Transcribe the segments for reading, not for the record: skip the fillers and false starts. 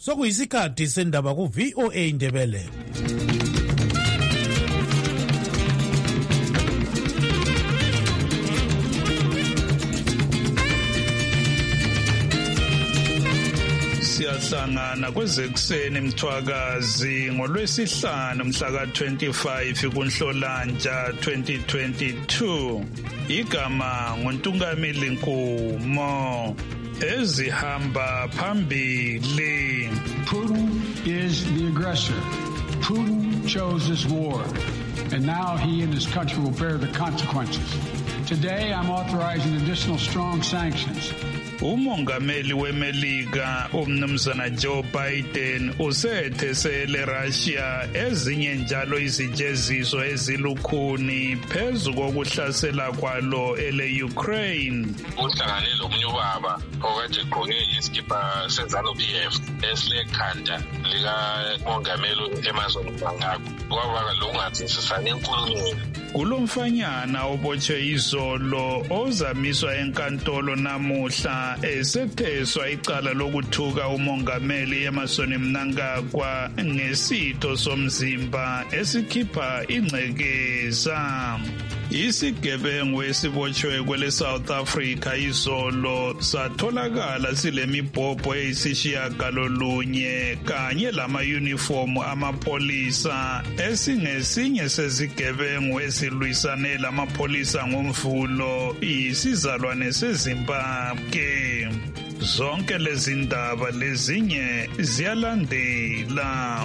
sokuyisikhathi sendaba ku-VOA Indebele. Siyahlangana kwezekuseni Mthwakazi ngolwesihlanu mhla ka-25 kuNhlolanja 2022. Igama nguNtungamili Nkumo. Ezihamba phambili. Putin is the aggressor. Putin chose this war, and now he and his country will bear the consequences. Today, I'm authorizing additional strong sanctions. Umongameli weMelika umnumzana Joe Biden usethesele Russia ezinye njalo izijeziso ezilukhuni phezu kokuhlasela kwalo ele-Ukraine. Uhlangane lomunye ubaba okade egqoke isikipha seZANU-PF esilekhanda likamongameli Emmerson Mnangagwa. Kwaba lokungathisisani enkulumeni. Kulomfanyana obotshwe izolo ozamiswa enkantolo namuhla esetheswa icala lokuthuka umongameli Emmerson Mnangagwa ngesitho somzimba esikhipha ingcekeza. Isigebengu esibotshwe kwele South Africa izolo satholakala silemibhobho eyisishiyagalolunye kanye lama-uniform amapolisa esingesinye sezigebengu ezilwisane lamapholisa ngomvulo isizalwane seZimbabwe. Zonke lezi ndaba lezinye ziyalandela.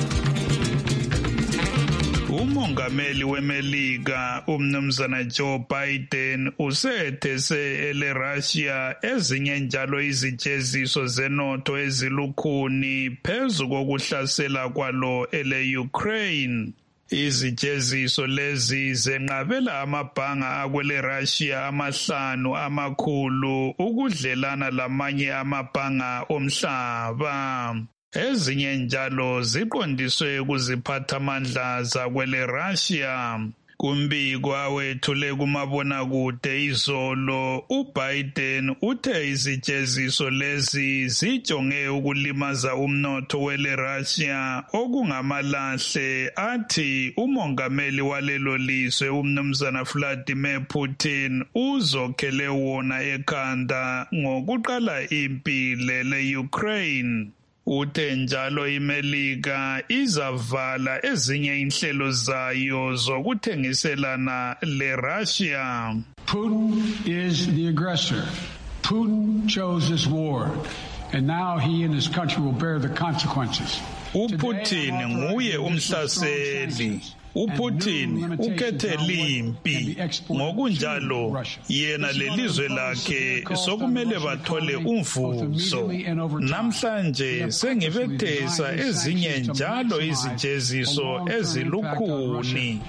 Umongameli weMelika umnumzana Joe Biden usethese ele-Russia ezinye njalo izijeziso zenotho ezilukhuni phezu kokuhlasela kwalo ele-Ukraine. Izijeziso lezi zenqabela amabhanga akwele Russia 5 amakhulu ukudlelana lamanye amabhanga omhlaba. Ezinye njalo ziqondiswe kuziphathamandla zakwele Russia. Kumbiko awethule kumabonakude izolo, uBiden uthe izijeziso lezi zijonge ukulimaza umnotho wele Russia okungamalahle. Athi umongameli walelo lizwe umnumzana Vladimir Putin uzokhele wona ekhanda ngokuqala impi le-Ukraine. Uthe njalo iMelika izavala ezinye inhlelo zayo zokuthengiselana le-Russia. Putin is the aggressor. Putin chose this war, and now he and his country will bear the consequences. uPutin nguye umhlaseli. uPutin ukhethe limpi, ngokunjalo yena lelizwe lakhe sokumele bathole umvuzo. Namhlanje sengibethesa ezinye njalo izijeziso ezilukhuni.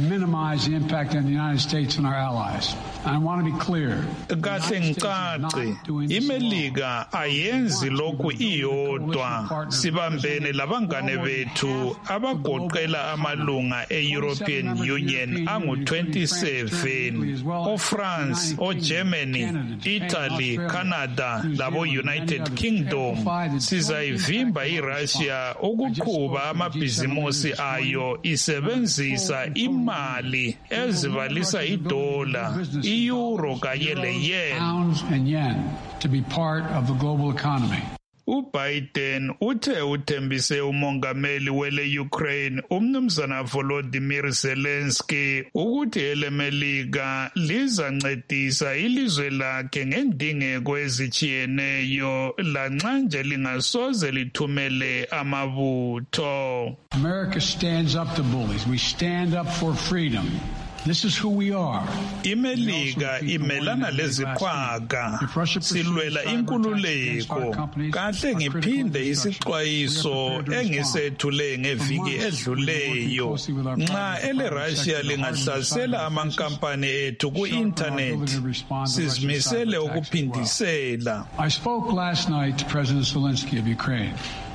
Kahle ngicace, iMelika ayenzi lokhu iyodwa. Sibambene labangane bethu abagoqela amalunga European Union angu-27 oFrance, oGermany, Italy, Canada labo United Kingdom. Sizayivimba iRussia ukuqhuba amabhizimusi ayo isebenzisa imali ezibalisa idola, iEuro kanye leyen. To be part of the global economy. uBiden uthe uthembise umongameli wele-Ukraine umnumzana Volodymyr Zelensky ukuthi eleMelika lizancedisa ilizwe lakhe ngendingeko ezijiyeneyo lanxa nje lingasoze lithumele amabutho. America stands up to bullies. We stand up for freedom. This is who we are. iMelika imelana leziqhwaga, silwela inkululeko. Kahle ngiphinde isixwayiso engisethule ngeviki edluleyo. Nxa ele-Russia lingahlasela amankampani ethu ku-internet, sizimisele ukuphindisela. I spoke last night to President Zelensky of Ukraine.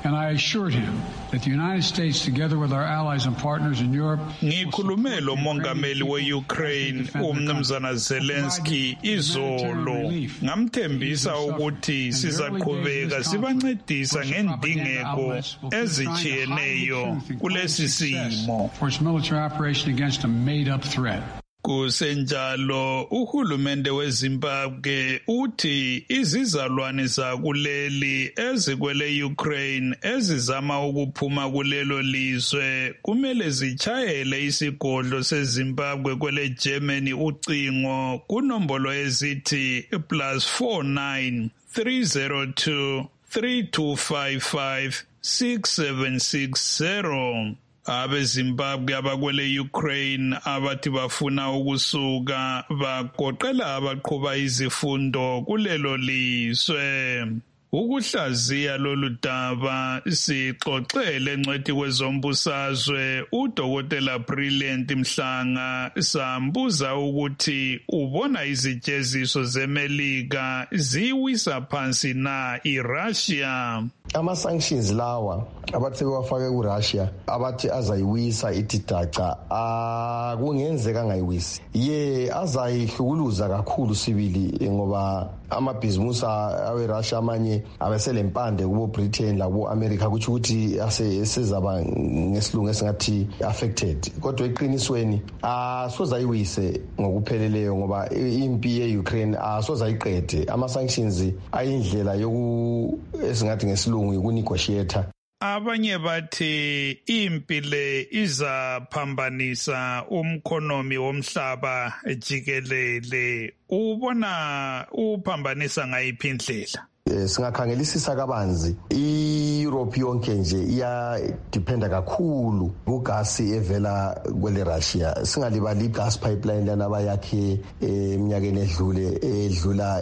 And I assured him that the United States, together with our allies and partners in Europe, ngikhulume lo mongameli we-Ukraine umnumzana Zelensky izolo ngamthembisa ukuthi sizaqhubeka sibancedisa ngendingeko ezijiyeneyo kulesi simo for its military operation against a made-up threat. Kusenjalo uhulumende weZimbabwe uthi izizalwane zakuleli ezikwele Ukraine ezizama ukuphuma kulelo lizwe kumele zichayele isigodlo seZimbabwe kwele Germany ucingo kunombolo ezithi +49 302 3255 6760. AbeZimbabwe abakwele Ukraine abathi bafuna ukusuka bagoqela abaqhuba izifundo kulelo lizwe. Ukuhlaziya lolu daba sixoxele encwadi kwezombusazwe uDokotela Brilliant Mhlanga sambuza ukuthi ubona izijeziso zeMelika ziwisa phansi na iRussia. Ama-sanctions lawa abathi bewafake kuRussia abathi azayiwisa ithi daca kungenzeka angayiwisi azayihlukuluza kakhulu sibili ngoba amabhizimusi aweRussia amanye abeselempande kubo Britain labo America kuthi ukuthi asezaba ngesilungu esingathi affected kodwa eqinisweni asozayiwise ngokupheleleyo ngoba impi ye-Ukraine asozayiqede. Ama-sanctions ayindlela yoku esingathi ngesilungu ukunegotiate. Abanye bathi impi le izaphambanisa umkhonomi womhlaba jikelele. Ubona uphambanisa ngayiphi indlela? Singakhangelisisa kabanzi i-Europe yonke nje iyadependa kakhulu kugasi evela kwele Russia. Singalibali igas pipeline lana bayakhe eminyakeni edlula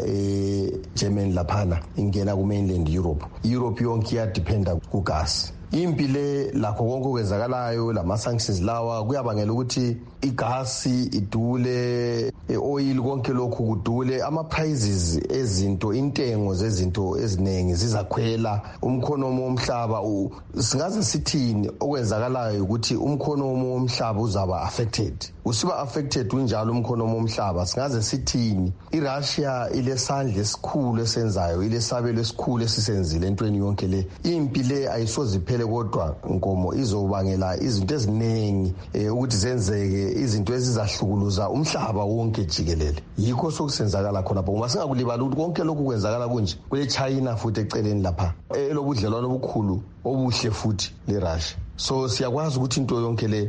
Germany laphana ingena ku mainland Europe yonke iyadependa kugasi. Impi le lakho konke okwenzakalayo lama-sanctions lawa kuyabangela ukuthi igasi idule, oil konke lokhu kudule, ama-prices ezinto, intengo zezinto eziningi zizakhwela, umkhonomi womhlaba singaze sithini okwenzakalayo ukuthi umkhonomi womhlaba uzaba affected. Usiba affected unjalo umkhonomi womhlaba singaze sithini iRussia ilesandla esikhulu esenzayo, ilesabelo esikhulu esisenzile entweni yonke le. Impi le ayisoziphele kodwa nkomo izobangela izinto eziningi ukuthi zenzeke, izinto ezizahlukuluza umhlaba wonke jikelele. Yikho sokusenzakala khona ngoba singakulibala ukuthi konke lokhu kwenzakala kunje kule China futhi eceleni lapha elobudlelwano obukhulu obuhle futhi le Russia. So siyakwazi ukuthi into yonke le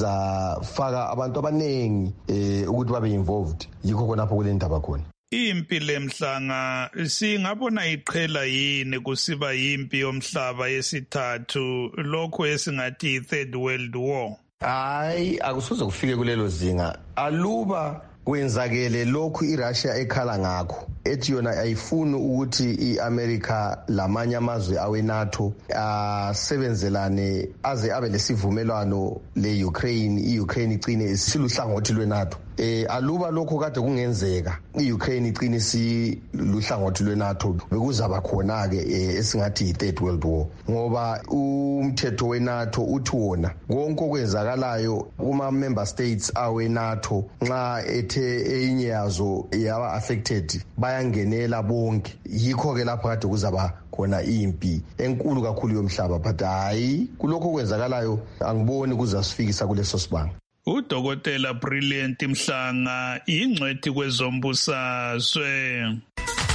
izafaka abantu abanengi ukuthi babe involved. Yikho khonapho kule ndaba khona. Impi lemhlanga singabona iqhela yini kusiba yimpi yomhlaba yesithathu lokho esingathi i-Third World War? Hayi, akusoze kufike kulelo zinga. Aluba kwenzakele lokhu iRussia ekhala ngakho ethi yona ayifuni ukuthi iAmerica lamanye amazwe aweNATO asebenzelane aze abe lesivumelwano le-Ukraine, i-Ukraine igcine isiluhlangothi lweNATO. Aluba lokho kade kungenzeka i-Ukraine igcine isiluhlangothi lweNATO bekuzaba khona-ke esingathi i-Third World War ngoba umthetho weNATO uthi wona konke okwenzakalayo kuma-member states aweNATO nxa ethe enye yazo yaba affected bayangenela bonke. Yikho-ke lapho kade kuzaba khona impi enkulu kakhulu yomhlaba, but hayi kulokho okwenzakalayo angiboni kuzasifikisa kuleso sibanga. uDokotela Brilliant Mhlanga ingcwethi kwezombusazwe.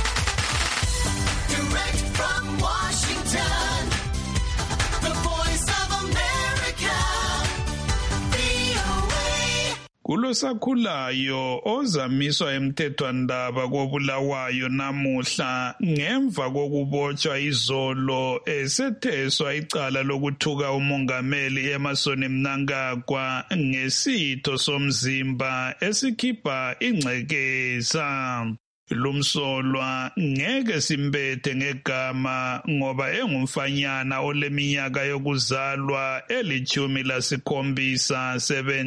Kulosakhulayo ozamiswa emthethwandaba kobulawayo namuhla ngemva kokubotshwa izolo esetheswa icala lokuthuka umongameli Emmerson Mnangagwa ngesitho somzimba esikhipha ingcekeza. Lumsolwa ngeke simbethe ngegama ngoba engumfanyana oleminyaka yokuzalwa eli-17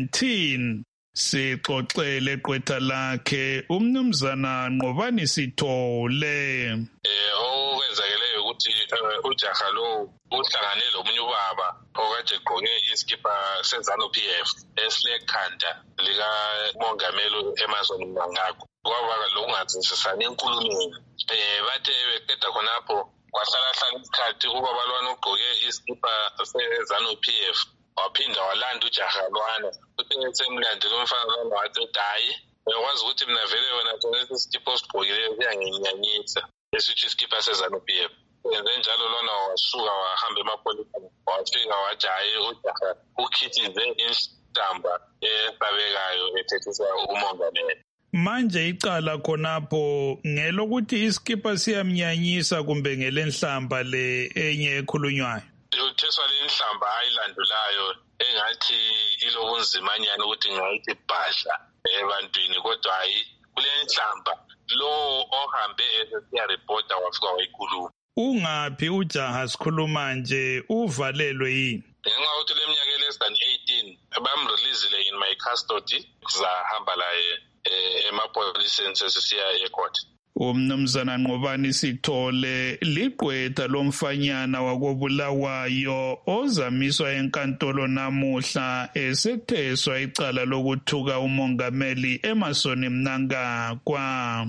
sixoxele qwetha lakhe umnumzana Nqobani Sithole. Okwenzakeleyo ukuthi ukuthi ujaha lo uhlangane lomunye ubaba okade egqoke iskipa seZANU-PF esilekhanda likamongameli Emmerson Mnangagwa. Kwaba lokungatshisisani enkulumweni. Bathe beqeda khonapho kwahlala isikhathi ubaba lwana ugqoke iskipa seZANU-PF waphinda walanda ujaha lwana. Uthe semlandela umfana lwana wathi dayi uyakwazi ukuthi mina vele wena thona iskipa osigqokileyo kuyanginyanyisa esithi iskipa seZANU-PF. Yenze njalo lona wasuka wahamba emapoliseni wafika wathi hayi ujaha ukhithize inhlamba esabekayo ethethisa umongameli. Manje icala khonapho ngelokuthi iskipa siyamnyanyisa kumbe ngelenhlamba le enye ekhulunywayo. Utheswa lenhlamba ayilandulayo engathi ilobunzimanyana ukuthi ngayithi bhadla ebantwini kodwa hayi kulenhlamba lo ohambe esiyareporta wafika wayikhuluma. Ungaphi ujaha sikhuluma nje uvalelwe yini? Ngenxa yokuthi leminyaka less than 18 bamreleasile in my custody kuzahamba laye emapoliseni sesisiya ecourt. Umnumzana Nqobani Sithole liqwetha lomfanyana wakobulawayo ozamiswa enkantolo namuhla esetheswa icala lokuthuka umongameli Emmerson Mnangagwa.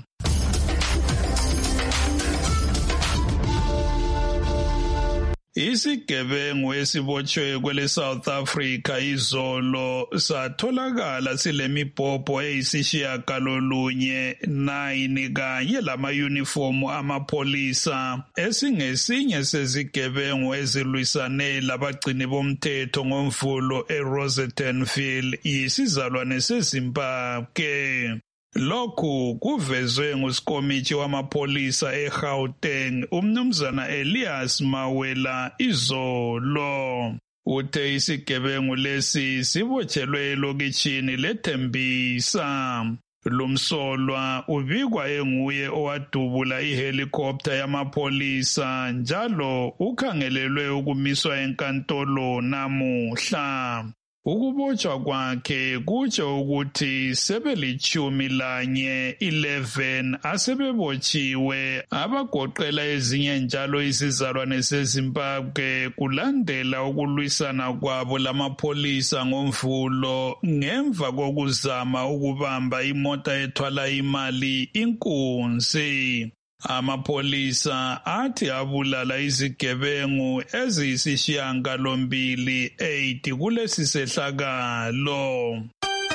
Isigebengu esibotshwe kwele South Africa izolo satholakala silemibhobho eyisishiyagalolunye 9 kanye lama-uniformu amapolisa esingesinye sezigebengu ezilwisane labagcini bomthetho ngomvulo eRosettenville yisizalwane seZimbabwe. Lokhu kuvezwe nguSikomitshi wamapolisa eGauteng umnumzana Elias Mawela izolo. Uthe isigebengu lesi sibotshelwe elokitshini leThembisa. Lumsolwa ubikwa enguye owadubula ihelicopter yamapolisa njalo ukhangelelwe ukumiswa enkantolo namuhla. Ukubotshwa kwakhe kutsho ukuthi sebelitshumi lanye 11 asebebotshiwe abagoqela ezinye njalo izizalwane seZimbabwe kulandela ukulwisana kwabo lamapolisa ngomvulo ngemva kokuzama ukubamba imota ethwala imali inkunzi. Amapolisa athi abulala izigebengu eziyisishiyagalombili 8 kulesi sehlakalo.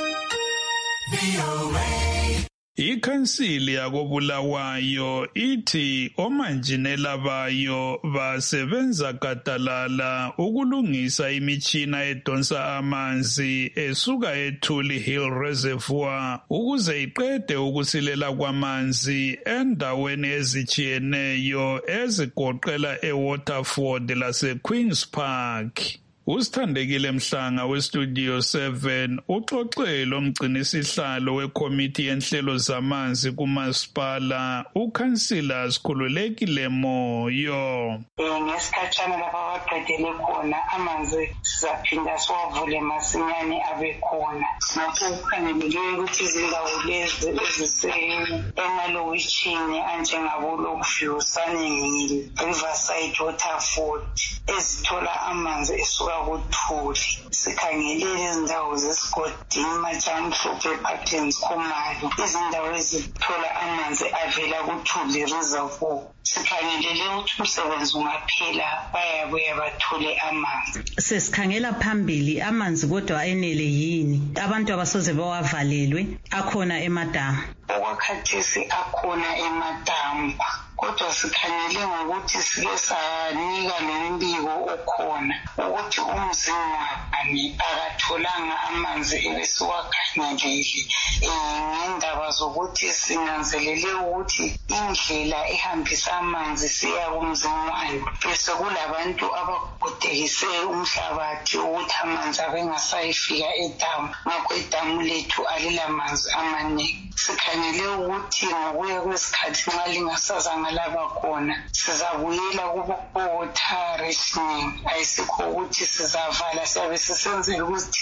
Ikhansili yakobulawayo ithi omanjinela bayo basebenza gadalala ukulungisa imitshina edonsa amanzi esuka eThuli Hill Reservoir ukuze iqede ukusilela kwamanzi endaweni ezitshiyeneyo ezigoqela eWaterford laseQueen's Park. Usithandekile Mhlanga weStudio 7 uxoxe lomgcinisihlalo wekomiti yenhlelo zamanzi kumasipala uKhansila Sikhululekile Moyo. Ngesikhatshana lapha abaqedele khona amanzi sizaphinda siwavule masinyane abe khona. Ngakho kukhangelelwe ukuthi izindawo lezi ezisemalokitshini anjengabo Lokview, Sunnyville, Riverside, Waterford ezithola amanzi esuka kuThuli. Sikhangelele izindawo zesigodini Matshamhlophe, Patterns, Khumalo, izindawo ezithola amanzi avela kuThuli Reservoir. Sikhangelele ukuthi umsebenzi ungaphela bayabuya bathole amanzi. Sesikhangela phambili amanzi kodwa enele yini? Abantu abasoze bawavalelwe akhona emadamu. Okwakhathesi akhona emadamu. Kodwa sikhangele ngokuthi sike sanika nombiko okhona ukuthi umzingwane akatholanga amanzi ebesiwakhangelele ngendaba zokuthi sinanzelele ukuthi indlela ehambisa amanzi siya kumzingwane bese kulabantu abagodekise umhlabathi ukuthi amanzi abengasayifika edamu. Ngakho idamu lethu alilamanzi amaningi. Sikhangele ukuthi ngokuya kwesikhathi nxa lingasazanga laba khona sizabuyela kubo-water rationing. Ayisikho ukuthi sizavala, siyabe sisenzela ukuthi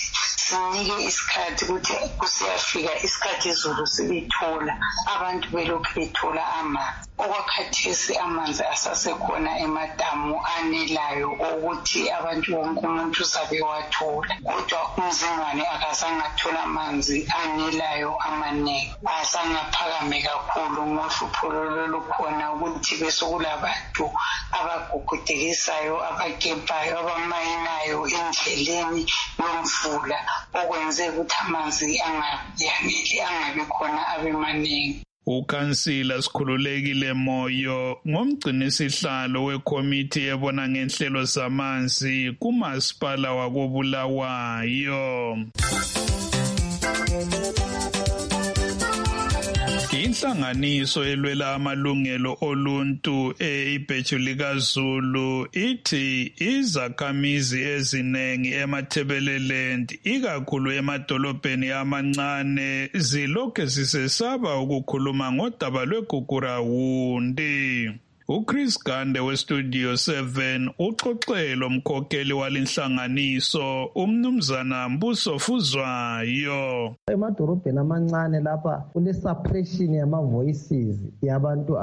sinike isikhathi ukuthi kusiyafika isikhathi izulu silithola abantu belokhu bethola amanzi. Okwakhathesi amanzi asasekhona emadamu anelayo ukuthi abantu bonke umuntu uzabe wathola, kodwa uMzingwane akazangathola amanzi anelayo amaningi, asangaphakame kakhulu ngohlupho lolukhona ukuthi besokulabantu abagugudekisayo, abagebhayo, abamayinayo endleleni yomfula, okwenze ukuthi amanzi angayaneli, angabi khona abe maningi. Ukhansila Sikhululekile Moyo ngomgcinisihlalo wekomiti ebona ngenhlelo zamanzi kumasipala wakoBulawayo. Inhlanganiso elwela amalungelo oluntu eIbheju likaZulu ithi izakhamizi ezinengi eMathebeleland ikakhulu emadolobheni amancane zilokhu zisesaba ukukhuluma ngodaba lweGugurawundi. uChris Gande weStudio 7 uxoxelo umkhokheli walinhlanganiso umnumzana Mbuso Fuzwayo. Emadorobheni amancane lapha kule suppression yama voices yabantu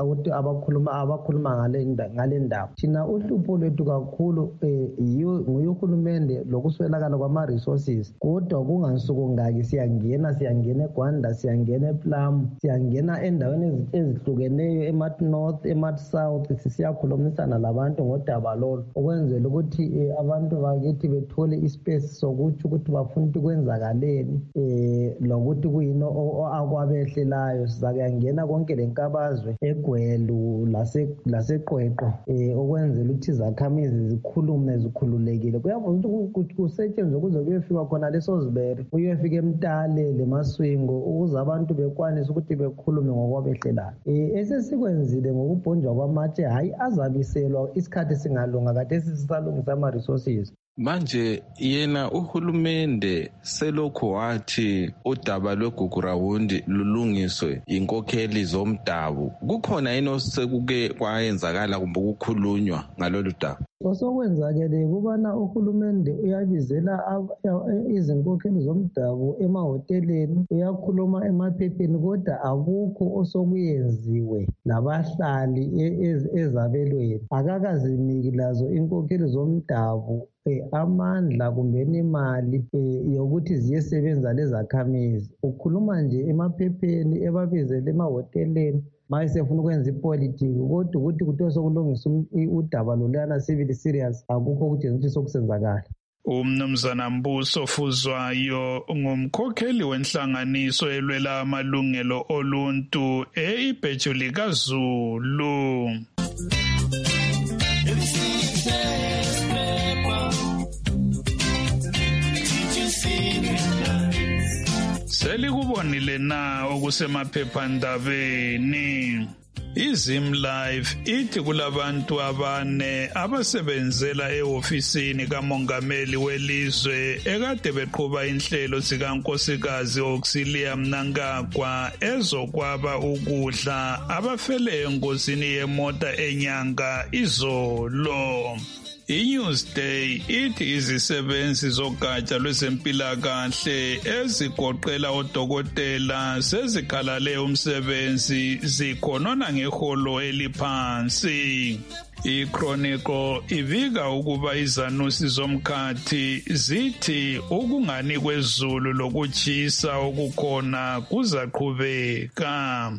abakhuluma ngale ndaba. Thina uhlupho lwethu kakhulu nguyuhulumende lokuswelakala kwama resources. Kodwa kungansuku ngaki siyangena eGwanda, siyangena ePlum, siyangena endaweni ezihlukeneyo eMath-North, eMath-South, sisiyakhulumisana labantu ngodaba lolu ukwenzela ukuthi abantu bakithi bethole ispace sokuthi ukuthi bafuna ukuthi kwenzakaleni lokuthi kuyini akwabehlelayo. Sizakuyangena konke lenkabazwe eGwelu laseQweqwe okwenzela ukuthi izakhamizi zikhulume zikhululekile. Kuyavuza ukuthi kusetshenzwe kuze kuyefika khona leso Zibere, kuyefika eMtale leMaswingo ukuze abantu bekwanise ukuthi bekhulume ngokwabehlelayo. Esesikwenzile ngokubhonjwa kwamatshe hayi azabiselwa isikhathi singalunga kade sisalungisa ama resources. Manje yena uhulumende selokho wathi udaba lweGugurawundi lulungiswe inkokheli zomdabu. Kukhona yini osekuke kwayenzakala kumbe ukukhulunywa ngalolu daba? Osokwenzakele kubana uhulumende uyabizela izinkokheli zomdabu emahoteleni, uyakhuluma emaphepheni, kodwa akukho osokuyenziwe nabahlali ezabelweni. Akakaziniki lazo inkokheli zomdabu amandla kumbe imali yokuthi ziyesebenza lezakhamizi. Ukhuluma nje emaphepheni ebabizele emahoteleni mayesefuna ukwenza ipolitiki, kodwa ukuthi kuthiwa sokulungisa udaba loluyana civil serious akukho ukutshengisa ukuthi sokusenzakala. Umnumzana Mbuso Fuzwayo ngumkhokheli wenhlanganiso elwela amalungelo oluntu eIbheju likaZulu. Selikubonile na okusemaphephandabeni. iZimlife ithi kulabantu abane abasebenzela ehofisini kamongameli welizwe ekade beqhuba inhlelo zikankosikazi Auxilia Mnangagwa ezokwaba ukudla abafele engozini yemota enyanga izolo. iNewsday ithi izisebenzi zogatsha lwezempilakahle ezigoqela odokotela sezikhalale umsebenzi zikhonona ngeholo eliphansi. iChronicle ivika ukuba izanusi zomkhathi zithi ukungani kwezulu lokutshisa okukhona kuzaqhubeka.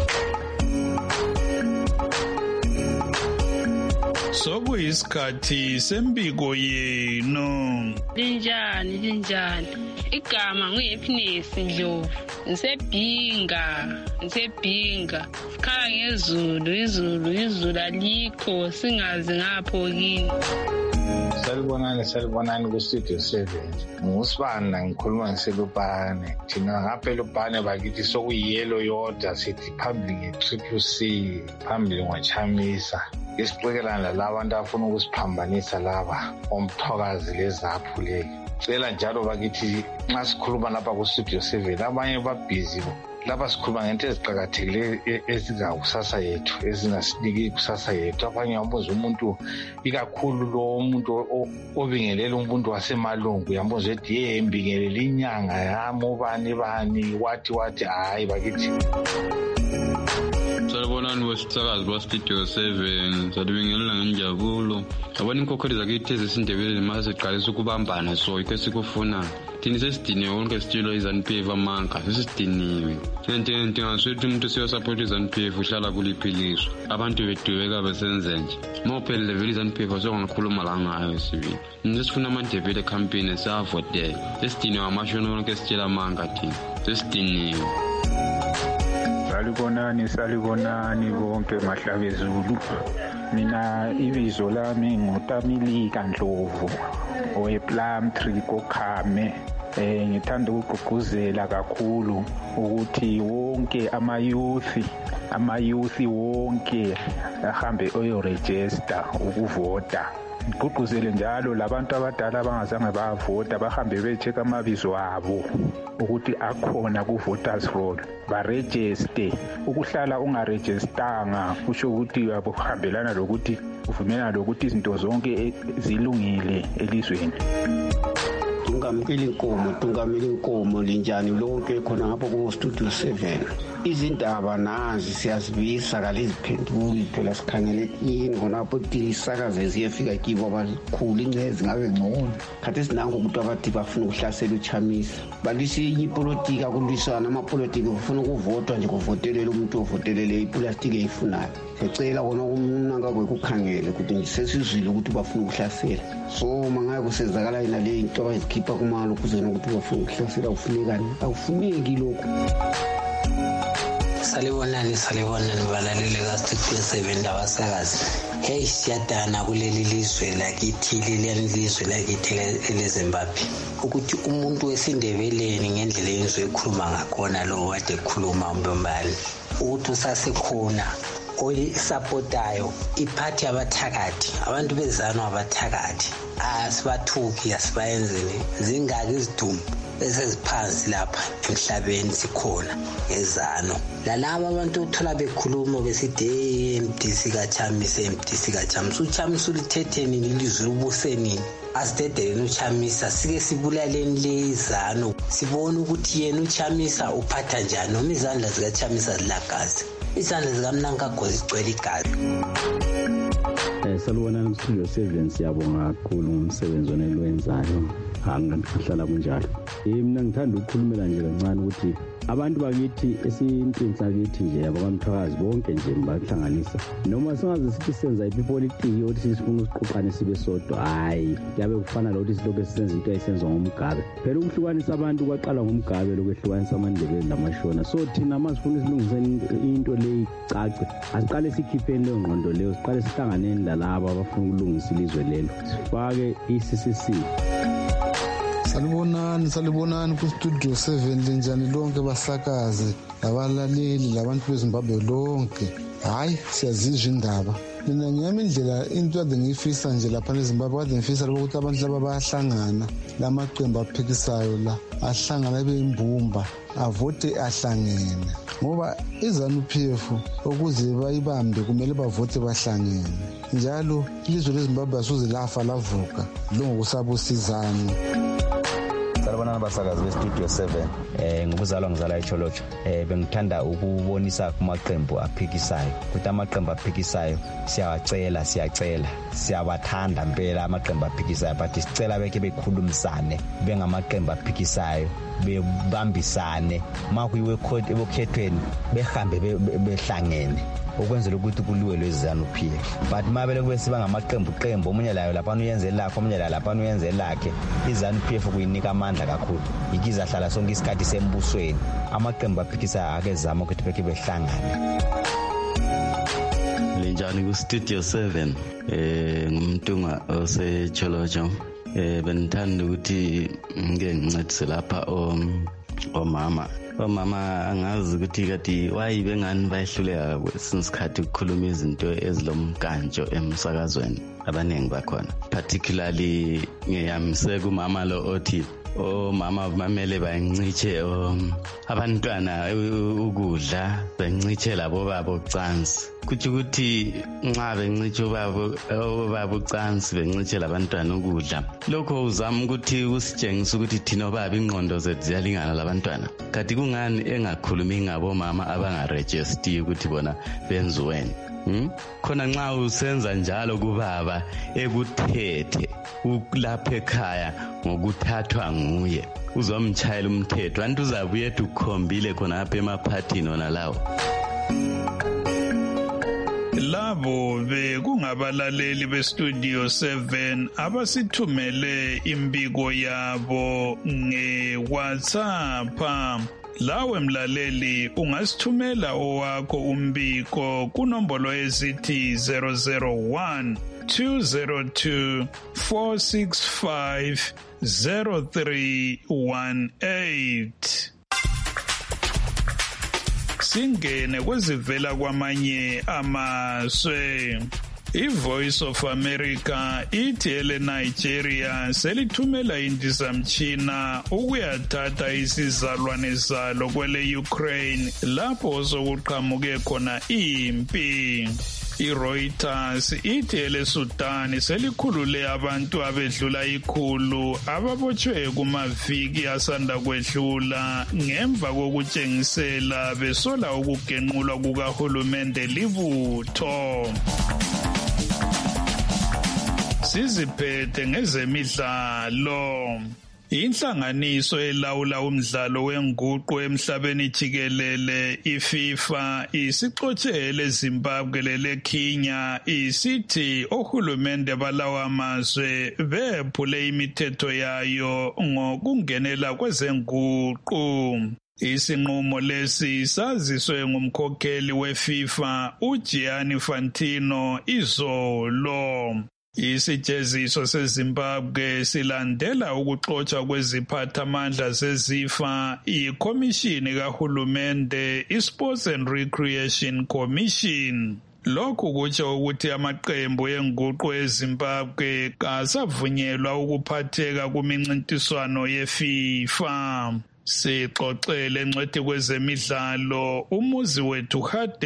Sokuyisikhathi sembiko yenu. Linjani. Igama nguHappiness Ndlovu. Ngisebhinga. Sikhala ngezulu, izulu alikho singazi ngapho kini. Salibonani kuStudio 7. Ngusibana ngikhuluma ngiselupane. Thina ngapha elupane bakithi sokuyiyelo yodwa sithi phambili nge-CCC, phambili ngoChamisa. Isiqikelana labantu afuna ukusiphambanisa laba omthokazi lezaphuleke. Cela njalo bakithi nxa sikhuluma lapha kuStudio 7 abanye babhizi lapha sikhuluma ngento eziqakathekileyo ezingakusasa yethu ezingasiniki ikusasa yethu. Abanye yambuza umuntu ikakhulu lo umuntu obingelela umuntu wasemalungu yambuza ethi ye mbingelela inyanga yami ubani wathi hayi bakithi. Salibonani wesitsakazi bastudio 7 salibingelela ngenjabulo. Yabona inkokheli zakithi ezisindebeleni mase siqalisa ukubambana so yikho sikufuna. Thina sesidiniwe wonke sitshilo iZANU-PF amanga sesidiniwe. Ngingaswethi umuntu siyosupport iZANU-PF uhlala kuliphiliso. Abantu bedubeka besenze nje. Mawuphelele vele iZANU-PF asokungakhuluma la ngayo sibili. Nisifuna amandebele campaign siyavotela. Sesidiniwe amashoni wonke sitshela amanga thina. Sesidiniwe. Salibonani bonke mahlabezulu. Mina ibizo lami nguTamilika Ndlovu owePlumtree koKhame. Ngithanda ukugqugquzela kakhulu ukuthi wonke amayouth wonke ahambe oyoregister ukuvota. Ngigqugquzele njalo labantu abadala abangazange bavota bahambe becheck amabizo abo ukuthi akhona ku-voters roll baregister. Ukuhlala ungarejistanga kusho ukuthi uyabuhambelana lokuthi uvumelana lokuthi izinto zonke zilungile elizweni. Tungameli inkomo linjani lonke khona ngapho ku-Studio 7. Izindaba nazi siyazibisa kaliziphenduki phela sikhangele yini khonapho isakaze ziyefika kibo abakhulu incezi ngabe ngcono. Khathi sinango ukuthi abathi bafuna ukuhlasela uChamisa. Balisa ipolitiki akulwisana amapolitiki ufuna ukuvotwa nje kuvotelela umuntu ovotelele ipolitiki eyifunayo. Sicela kona umnanga kwekukhangele ukuthi ngisesizwile ukuthi bafuna ukuhlasela. So mangaye kusezakala ina le into abazikhipha kumalo kuzena ukuthi bafuna ukuhlasela awufuneki lokho. Salibonani balaleli kaStudio 7 ndabasakazi. Hey siyadana kuleli lizwe lakithi lelizwe lakithi leZimbabwe ukuthi umuntu wesindebeleni ngendlela yenziwe ekhuluma ngakhona lo wade ekhuluma uMbambali ukuthi usasekhona oyisapotayo iphathi abathakathi abantu bezano abathakathi asibathuki asibayenzele zingaki izidumbu eseziphansi lapha emhlabeni sikhona ezano lalabo abantu othola bekhuluma besithi MDC kaChamisa uChamisa ulithetheni ilizwe ubuseni asidedele uChamisa sike sibulaleni lezano sibona ukuthi yena uChamisa uphatha njani noma izandla zikaChamisa zilagazi izandla zikaMnanga Gozi zigcwele igazi. Salibonani kuStudio 7 siyabonga kakhulu ngomsebenzi onelwenzayo angihlala kunjalo. Mina ngithanda ukukhulumela nje kancane ukuthi abantu bakithi esintini sakithi nje abamthakazi bonke nje bahlanganisa noma singaze sithi senza ipolitiki ukuthi sifuna usiqoqane sibe sodwa hayi yabe kufana lokuthi silokho sisenza into ayisenzwa ngomgabe phela ukuhlukanisa abantu kwaqala ngomgabe lokwehlukanisa amandebele lamashona so thina masifuna isilungise into leyi cace asiqale sikhipheni leyo ngqondo leyo siqale sihlanganeni lalabo abafuna ukulungisa ilizwe lelo sifake iCCC. Salibonani kuStudio 7 linjani lonke basakaze abalaleli labantu beZimbabwe lonke. Hayi siyazizwa indaba. Mina ngiyami indlela into ade ngifisa nje lapha eZimbabwe ade ngifisa ukuthi abantu laba bayahlangana lamaqembu aphikisayo la ahlangana beyimbumba avote ahlangene ngoba iZANU-PF ukuze bayibambe kumele bavote bahlangene njalo ilizwe leZimbabwe asuze lafa lavuka lo ngokusabusizana. Salibonani basakazi beStudio 7 ngokuzalwa ngizala eCholocho bengithanda ukubonisa kumaqembu aphikisayo ukuthi amaqembu aphikisayo siyacela siyabathanda impela amaqembu aphikisayo but sicela beke bekhulumisane bengamaqembu aphikisayo bebambisane makuyiwe ekhethweni behambe behlangene ukwenzela ukuthi kuliwe lweZANU-PF but mabele kube siba ngamaqembu omunye layo lapha uyenze lakho omunye lapha uyenze lakhe iZANU-PF kuyinika amandla kakhulu ikiza hlala sonke isikhathi sembusweni amaqembu aphikisayo akezama ukuthi beke behlangane. Linjani kuStudio 7 ngumntunga oseCholocho benithanda ukuthi ngike ngincedise lapha omama angazi ukuthi kati wayibe ngani bayehluleka kwesinsikhathi ukukhuluma izinto ezilomkantsho emsakazweni abaningi bakhona particularly ngiyamiseka umama lo othi omama bamele bancitshe abantwana ukudla, bancitshe labo babo ucansi. Kuthi ukuthi nxa bencitshe obaba ucansi bencitshe labantwana ukudla. Lokho uzama ukuthi kusitshengisa ukuthi thina obaba ingqondo zethu ziyalingana labantwana. Kanti kungani engakhulumi ngabomama abangaregister ukuthi bona benziweni? Khona nxa usenza njalo kubaba ekuthethe lapha ekhaya ngokuthathwa nguye, uzomtshayela umthetho, antu uzabuye ethi ukhombile khona apha emaphathini wona lawo. Labo bekungabalaleli beStudio 7 abasithumele imbiko yabo ngeWhatsApp. Lawe mlaleli ungasithumela owakho umbiko kunombolo ezithi 001 202 465 0318. Singene kwezivela kwamanye amazwe. iVoice of America ithi ele Nigeria selithumela indizamtshina ukuyathatha isizalwane zalo kwele Ukraine lapho sokuqhamuke khona impi. iReuters ithi ele Sudan selikhulule abantu abedlula 100 ababotshwe kumaviki asanda kwedlula ngemva kokutshengisela besola ukugenqulwa kukahulumende libutho. Siziphethe ngezemidlalo. Inhlanganiso elawula umdlalo wenguqu emhlabeni jikelele iFIFA isixotshelele eZimbabwe leKenya isithi ohulumende balawa amazwe bephule imithetho yayo ngokungenela kwezenguqu. Isinqumo lesi saziswe ngumkhokheli weFIFA uGianni Infantino izolo. Isijeziso seZimbabwe silandela ukuxotshwa kweziphathamandla zeZIFA ikhomishini kahulumende iSports and Recreation Commission. Lokhu kutsho ukuthi amaqembu enguqu eZimbabwe kasavunyelwa ukuphatheka kumincintiswano yeFIFA. Sixoxele ngcwethi kwezemidlalo umuzi wethu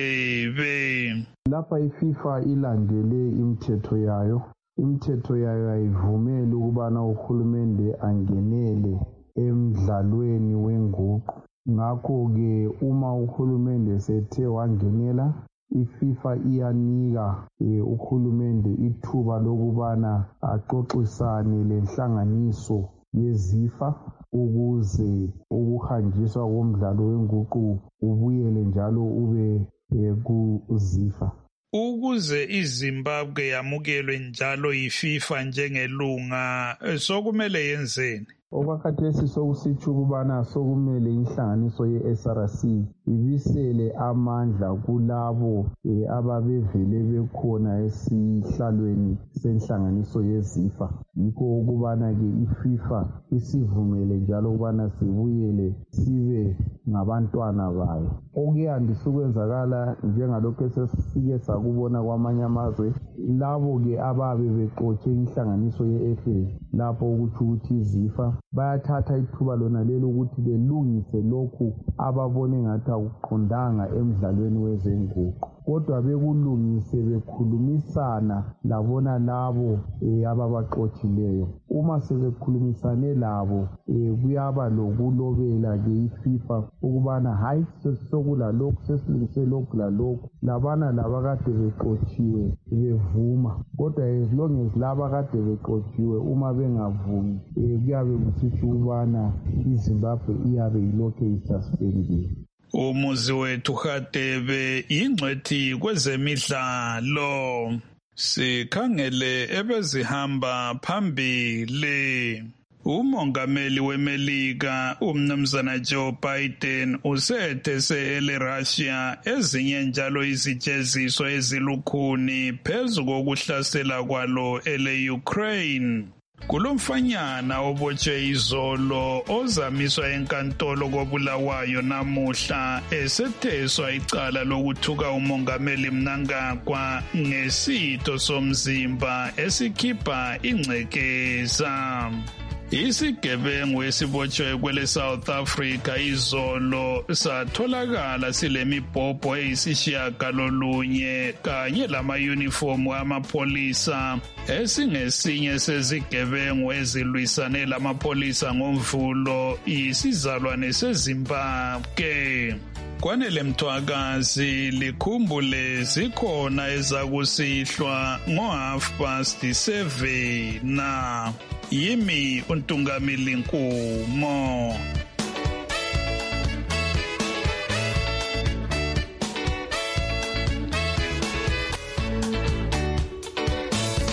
Hadebe. Lapha iFIFA ilandele imithetho yayo. Imithetho yayo ayivumeli ukubana uhulumende angenele emidlalweni wenguqu. Ngakho-ke uma uhulumende sethe wangenela, iFIFA iyanika uhulumende ithuba lokubana axoxisane lenhlanganiso yeZIFA ukuze ukuhanjiswa komdlalo wenguqu ubuyele njalo ube kuZIFA. Ukuze iZimbabwe yamukelwe njalo yiFIFA njengelunga sokumele yenzeni? Okwakhathesi sokusitsho ukubana sokumele inhlanganiso ye-SRC ibisele amandla kulabo ababevele bekhona esihlalweni senhlanganiso yeZIFA. Yikho ukubana-ke iFIFA isivumele njalo ukubana sibuyele sibe ngabantwana bayo. Okuyandisa ukwenzakala njengalokhu esesike sakubona kwamanye amazwe, labo-ke ababe bexotshe inhlanganiso ye-FA lapho ukutsho ukuthi iZIFA bayathatha ithuba lona lelo ukuthi belungise lokhu ababone ngathi akuqondanga emidlalweni wezenguqu, kodwa bekulungise bekhulumisana labona labo ababaxotshileyo. Uma sebekhulumisane labo kuyaba lokulobela-ke iFIFA ukubana hayi sokulalokhu sesilungise lokhu lalokhu, labana labakade bexotshiwe bevuma, kodwa as long as laba kade bexotshiwe uma bengavumi kuyabe kusitsho ukubana iZimbabwe iyabe ilokhu isuspendiwe. Umuzi wethu Hadebe ingcwethi kwezemidlalo. Sikhangele ebezihamba phambili. Umongameli weMelika umnumzana Joe Biden usethe eRussia ezinye njalo izijeziso ezilukhuni phezu kokuhlasela kwalo ele-Ukraine. Kulomfanyana obotshwe izolo ozamiswa enkantolo kobulawayo namuhla esetheswa icala lokuthuka umongameli Mnangagwa ngesitho somzimba esikhipha ingcekeza. Isigebengu esibotshwe kwele South Africa izolo satholakala silemibhobho eyisishiyagalolunye kanye lama-uniform amapolisa esingesinye sezigebengu ezilwisane lamapolisa ngoMvulo isizalwane seZimbabwe. Kwanele Mthwakazi likhumbule zikhona ezakusihlwa ngo7:30 na yimi uNtungamili Nkumo.